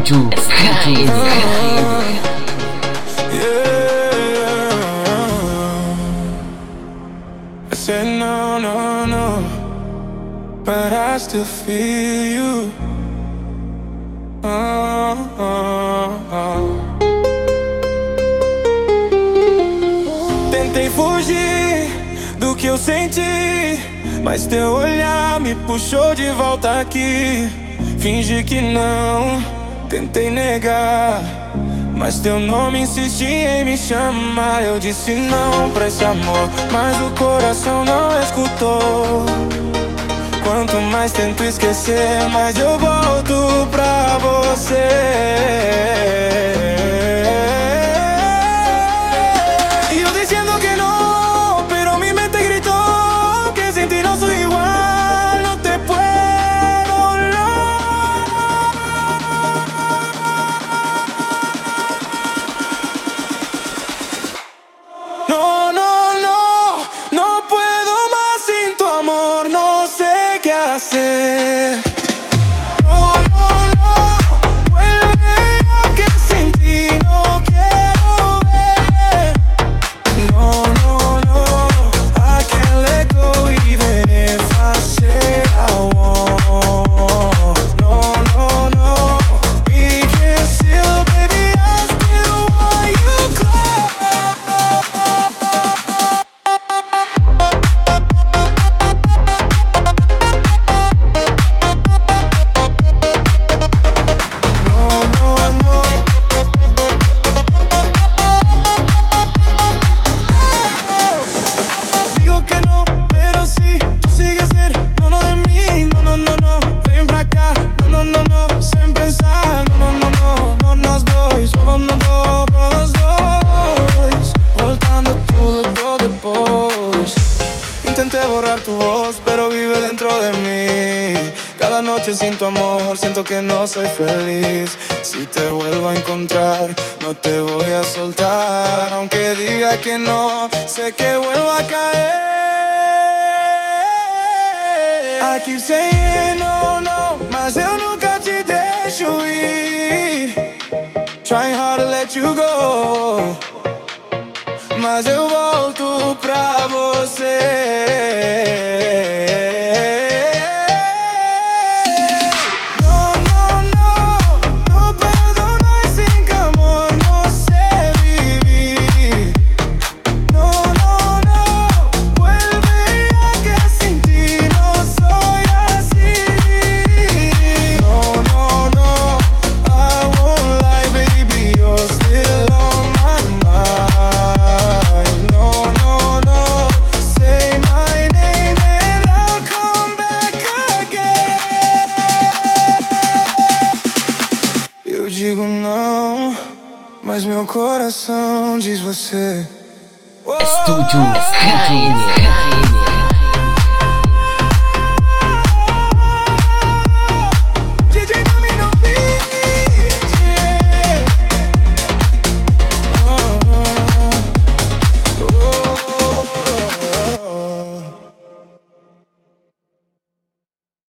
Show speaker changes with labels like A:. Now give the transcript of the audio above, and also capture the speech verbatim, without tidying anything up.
A: Estúdio Sky.
B: I said no, no, no, but I still feel you. Oh, oh, oh. Tentei fugir do que eu senti, mas teu olhar me puxou de volta aqui. Fingi que não, tentei negar, mas teu nome insistia em me chamar. Eu disse não pra esse amor, mas o coração não escutou. Quanto mais tento esquecer, mais eu volto pra você. Y yo diciendo que no, pero mi mente gritó que sin ti no soy igual, no te puedo, no. No, no, no, no puedo más sin tu amor, no sé qué hacer. No, no, no, vuelve a que sin ti no quiero ver. No, no, no, I can't let go even if I say I won't. No, no, no, we can still, baby, I still want you close. Digo que no, pero sí, tú sigues ser, no, no de mí, no, no, no, no, ven pra cá, no, no, no, no, sem pensar, no, no, no, no, no, nós dois, só nós dois, dois, voltando tudo por depois. Intenté borrar tu voz, pero vive dentro de mí. Cada noche sin tu amor, siento que no soy feliz. Si te vuelvo a encontrar, no te voy a soltar. Aunque diga que no, sé que vuelvo a caer. I keep saying no, no, mas eu nunca te deixo ir. Trying hard to let you go, mas eu volto pra você. No, no, no, no perdonar sin que amor no sé vivir. No, no, no, vuelve a que sin ti no soy así. No, no, no, I won't lie, baby, you're still on my mind. No, no, no, say my name and I'll come back again. Eu digo não, mas meu coração diz você.
A: Estúdio Sky.